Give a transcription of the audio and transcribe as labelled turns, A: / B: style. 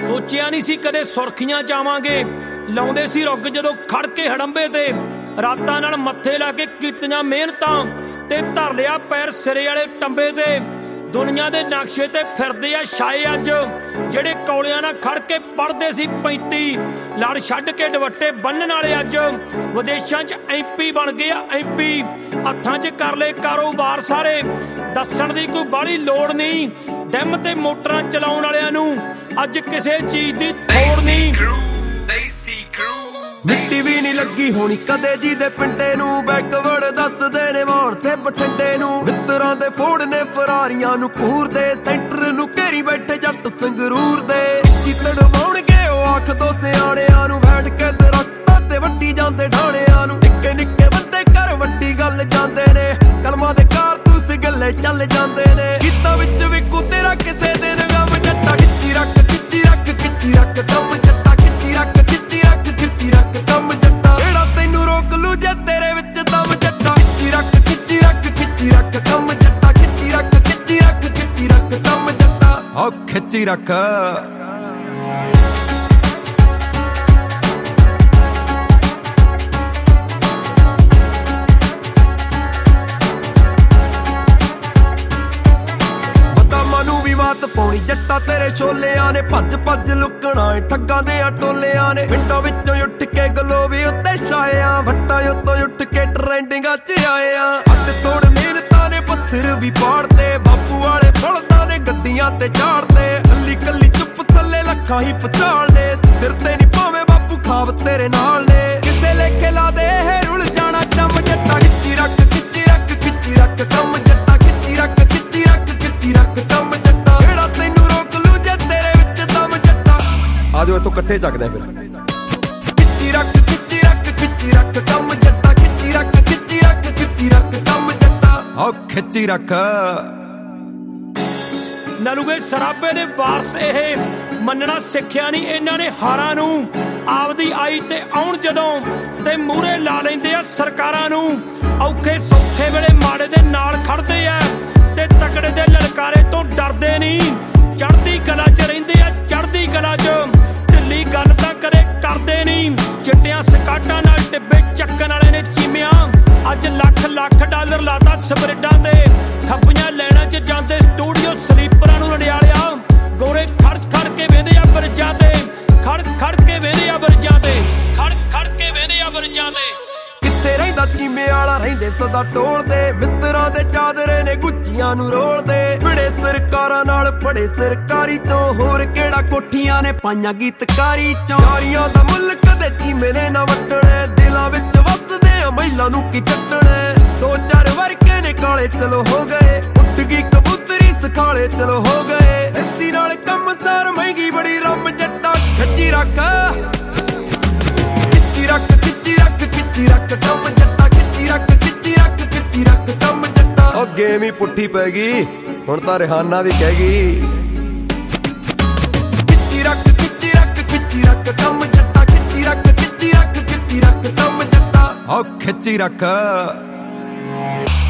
A: ਸੋਚਿਆ ਨਹੀਂ ਸੀ ਕਦੇ ਸੁਰਖੀਆਂ ਜਾਵਾਂਗੇ, ਲਾਉਂਦੇ ਸੀ ਰੁੱਗ ਜਦੋਂ ਖੜ ਕੇ ਹੜੰਬੇ ਤੇ, ਰਾਤਾਂ ਨਾਲ ਮੱਥੇ ਲਾ ਕੇ ਕੀਤੀਆਂ ਮਿਹਨਤਾਂ ਤੇ ਧਰ ਲਿਆ ਪੈਰ ਸਿਰੇ ਵਾਲੇ ਟੰਬੇ ਤੇ। ਦੁਨੀਆ ਦੇ ਨਕਸ਼ੇ ਤੇ ਫਿਰਦੇ ਆ ਛਾਏ ਅੱਜ, ਜਿਹੜੇ ਕੌਲਿਆਂ ਨਾਲ ਖੜ ਕੇ ਪੜਦੇ ਸੀ 35, ਲੜ ਛੱਡ ਕੇ ਦੁਪੱਟੇ ਬੰਨਣ ਵਾਲੇ ਅੱਜ ਵਿਦੇਸ਼ਾਂ 'ਚ MP ਬਣ ਗਏ ਆ MP। ਹੱਥਾਂ 'ਚ ਕਰ ਲਏ ਕਾਰੋਬਾਰ ਸਾਰੇ, ਦੱਸਣ ਦੀ ਕੋਈ ਬਾਹਲੀ ਲੋੜ ਨਹੀਂ। ਡੈਮ ਤੇ ਮੋਟਰਾਂ ਚਲਾਉਣ ਵਾਲਿਆਂ ਨੂੰ ਅੱਜ ਕਿਸੇ ਚੀਜ਼ ਦੀ ਥੋੜ ਨਹੀਂ।
B: ਮਿੱਟੀ ਵੀ ਨਹੀਂ ਲੱਗੀ ਹੋਣੀ ਕਦੇ ਜੀ ਦੇ ਪਿੰਡੇ ਨੂੰ, ਬੈਕਵਰਡ ਦੱਸਦੇ ਨੇ ਮਾਨਸੇ ਬਠਿੰਡੇ ਨੂੰ। ਮਿੱਤਰਾਂ ਦੇ ਫੋੜ ਨੇ ਫਰਾਰੀਆਂ ਨੂੰ ਘੂਰਦੇ, ਸੈਂਟਰ ਨੂੰ ਘੇਰੀ ਬੈਠੇ ਜੱਟ ਸੰਗਰੂਰ ਦੇ। ਚੀਤੜ ਵਾਉਣਗੇ ਉਹ ਆਖ ਦੋ ਸਿਆਣਿਆਂ ਨੂੰ, ਬੈਠ ਕੇ ਦਰਖਤਾਂ ਤੇ ਵੱਢੀ ਜਾਂਦੇ ਢਾਣਿਆਂ ਨੂੰ। ਨਿੱਕੇ ਨਿੱਕੇ ਬੰਦੇ ਘਰ ਵੱਡੀ ਗੱਲ ਜਾਂਦੇ ਨੇ, ਕਲਮਾਂ ਦੇ ਕਾਰਤੂਸ ਗੱਲੇ ਚੱਲ ਜਾਂਦੇ ਨੇ। ਗੀਤਾਂ ਵਿੱਚ ਵਿਕੂ ਤੇਰਾ ਕਿਸੇ ਦਿਨ ਗਮ, ਜੱਟਾ ਖਿੱਚੀ ਰੱਖ ਖਿੱਚੀ ਰੱਖ ਖਿੱਚੀ ਰੱਖ ਕੰਮ, ਜੱਟਾ ਖਿੱਚੀ ਰੱਖ ਖਿੱਚੀ ਰੱਖ ਖਿੱਚੀ ਰੱਖ ਕੰਮ, ਜੱਟਾ ਜਿਹੜਾ ਤੈਨੂੰ ਰੋਕ ਲੂ ਜੇ ਤੇਰੇ ਵਿੱਚ ਦਮ, ਜੱਟਾ ਖਿੱਚੀ ਰੱਖ ਖਿੱਚੀ ਰੱਖ ਖਿੱਚੀ ਰੱਖ ਕੰਮ, ਜੱਟਾ ਖਿੱਚੀ ਰੱਖ ਖਿੱਚੀ ਰੱਖ ਖਿੱਚੀ ਰੱਖ ਕੰਮ, ਜੱਟਾ ਹੋ ਖਿੱਚੀ ਰੱਖ। ਮਾਤ ਪਾਉਣੀ ਜੱਟਾ ਤੇਰੇ ਛੋਲਿਆਂ ਨੇ, ਭੱਜ ਭੱਜ ਲੁਕਣਾ ਏ ਠੱਗਾਂ ਦੇ ਟੋਲਿਆਂ ਨੇ। ਪਿੰਡਾਂ ਵਿੱਚੋਂ ਉੱਠ ਕੇ ਗਲੋਵੀ ਉੱਤੇ ਛਾਇਆ, ਵੱਟਾਂ ਉੱਤੋਂ ਉੱਠ ਕੇ ਟਰੈਂਡਿੰਗਾਂ 'ਚ ਆਇਆ। ਅੱਧ ਤੋੜ ਮਿਹਨਤਾਂ ਨੇ ਪੱਥਰ ਵੀ ਪਾੜਦੇ, ਬਾਪੂ ਵਾਲੇ ਬਲਦਾਂ ਨੇ ਗੱਡੀਆਂ ਤੇ ਝਾੜਦੇ। ਕੱਲੀ ਕੱਲੀ ਚੁੱਪ ਥੱਲੇ ਲੱਖਾਂ ਹੀ ਪਚਾਲਦੇ, ਸਿਰ ਤੇ ਨੀ ਭਾਵੇਂ ਬਾਪੂ ਖਾਬ ਤੇਰੇ ਨਾਲ ਨੇ। ਕਿਸੇ ਲੇਖੇ ਲਾ ਦੇ ਇਹ ਰੁਲ ਜਾਣਾ ਚੰਮ, ਜੱਟਾ ਖਿੱਚੀ ਰੱਖ ਖਿੱਚੀ ਰੱਖ ਖਿੱਚੀ ਰੱਖ ਕੰਮ, ਜੱਟਾ ਖਿੱਚੀ ਰੱਖ ਖਿੱਚੀ ਰੱਖ ਖਿੱਚੀ ਰੱਖ ਕੰਮ, ਆਜੋ ਇਥੋਂ ਇਕੱਠੇ ਚੱਕਦੇ ਫਿਰ। ਖਿੱਚੀ ਰੱਖ ਖਿੱਚੀ ਰੱਖ ਖਿੱਚੀ ਰੱਖ ਕੰਮ, ਜੱਟਾ ਖਿੱਚੀ ਰੱਖ ਖਿੱਚੀ ਰੱਖ ਖਿੱਚੀ ਰੱਖ ਕੰਮ, ਜੱਟਾ ਹੋ ਖਿੱਚੀ ਰੱਖ।
A: ਨਲੂਏ ਸਰਾਬੇ ਦੇ ਵਾਰਸ ਇਹ, ਮੰਨਣਾ ਸਿੱਖਿਆ ਨਹੀਂ ਇਹਨਾਂ ਨੇ ਹਾਰਾਂ ਨੂੰ। ਆਪਦੀ ਆਈ ਤੇ ਆਉਣ ਜਦੋਂ ਤੇ ਮੂਹਰੇ ਲਾ ਲੈਂਦੇ ਆ ਸਰਕਾਰਾਂ ਨੂੰ। ਔਖੇ ਸੌਖੇ ਵੇਲੇ ਮਾੜੇ ਦੇ ਨਾਲ ਖੜਦੇ ਆ ਤੇ ਤਕੜੇ ਦੇ ਲਲਕਾਰੇ ਤੋਂ ਡਰਦੇ ਨਹੀਂ। ਚੜ੍ਹਦੀ ਕਲਾ 'ਚ ਰਹਿੰਦੇ ਆ ਚੜ੍ਹਦੀ ਕਲਾ 'ਚ, ਢਿੱਲੀ ਗੱਲ ਤਾਂ ਕਦੇ ਕਰਦੇ ਨਹੀਂ। ਚਿੱਟਿਆਂ ਸਕਾਟਾਂ ਨਾਲ ਟਿੱਬੇ ਚੱਕਣ ਵਾਲੇ ਨੇ ਚੀਮਿਆਂ, ਅੱਜ ਲੱਖ ਲੱਖ ਡਾਲਰ ਲਾਤਾ ਸਪਰੇਡਾਂ ਤੇ। ਖੱਪੀਆਂ ਲੈਣਾ 'ਚ ਜਾਂਦੇ ਸਟੂਡੀਓ ਸਲੀਪਰਾਂ ਨੂੰ ਰੜਿਆਲਿਆ, ਗੋਰੇ ਖੜ ਖੜ ਕੇ ਵਹਿੰਦੇ ਆ ਬਰਜਾਂ ਤੇ, ਖੜ ਖੜ ਕੇ ਵਹਿੰਦੇ ਆ ਬਰਜਾਂ ਤੇ, ਖੜ ਖੜ ਕੇ ਵਹਿੰਦੇ ਆ ਬਰਜਾਂ ਤੇ।
B: ਕਿੱਥੇ ਰਹਿੰਦਾ ਚੀਮੇ ਵਾਲਾ ਰਹਿੰਦੇ ਸਦਾ ਟੋਲਦੇ, ਮਿੱਤਰਾਂ ਦੇ ਚਾਦਰੇ ਨੇ ਗੁੱਚੀਆਂ ਨੂੰ ਰੋਲਦੇ। ਬੜੇ ਸਰਕਾਰਾਂ ਨਾਲ ਬੜੇ ਸਰਕਾਰੀ ਤੋਂ, ਹੋਰ ਕਿਹੜਾ ਕੋਠੀਆਂ ਨੇ ਪਾਈਆਂ ਗੀਤਕਾਰੀ ਚੋਂ। ਯਾਰੀਆਂ ਦਾ ਮੁੱਲ ਕਦੇ ਚੀਮੇ ਨੇ ਨਾ ਵੱਟਣੇ, ਦਿਲਾਂ ਵਿੱਚ ਵਸਦੇ ਆ ਮਹਿਲਾਂ ਨੂੰ ਕੀ ਚੱਟਣੇ। ਦੋ ਚਾਰ ਵਰਕੇ ਨੇ ਕਾਲੇ ਚਲੋ ਹੋ ਗਏ, ਉੱਡ ਗਈ ਕਬੂਤਰੀ ਸਖਾਲੇ ਚਲੋ ਹੋ ਗਏ। ਇਸੀ ਨਾਲ ਕੰਮ ਸਾਰ ਮਹਿੰਗੀ ਬੜੀ ਰੰਮ, ਜੱਟਾ ਖਿੱਚੀ ਰੱਖ ਖਿੱਚੀ ਰੱਖ ਖਿੱਚੀ ਰੱਖ ਖਿੱਚੀ ਰੱਖ ਕੰਮ, ਜੱਟਾ ਖਿੱਚੀ ਰੱਖ ਖਿੱਚੀ ਰੱਖ ਖਿੱਚੀ ਰੱਖ ਕੰਮ, ਜੱਟਾ। ਉਹ ਗੇਮ ਹੀ ਪੁੱਠੀ ਪੈ ਗਈ ਹੁਣ ਤਾਂ ਰਿਹਾਨਾ ਵੀ ਕਹਿ ਗਈ। ਖਿੱਚੀ ਰੱਖ ਖਿੱਚੀ ਰੱਖ ਖਿੱਚੀ ਰੱਖ ਕੰਮ, ਜੱਟਾ ਖਿੱਚੀ ਰੱਖ ਖਿੱਚੀ ਰੱਖ ਖਿੱਚੀ ਰੱਖ ਕੰਮ, ਜੱਟਾ ਹੋ ਖਿੱਚੀ ਰੱਖ।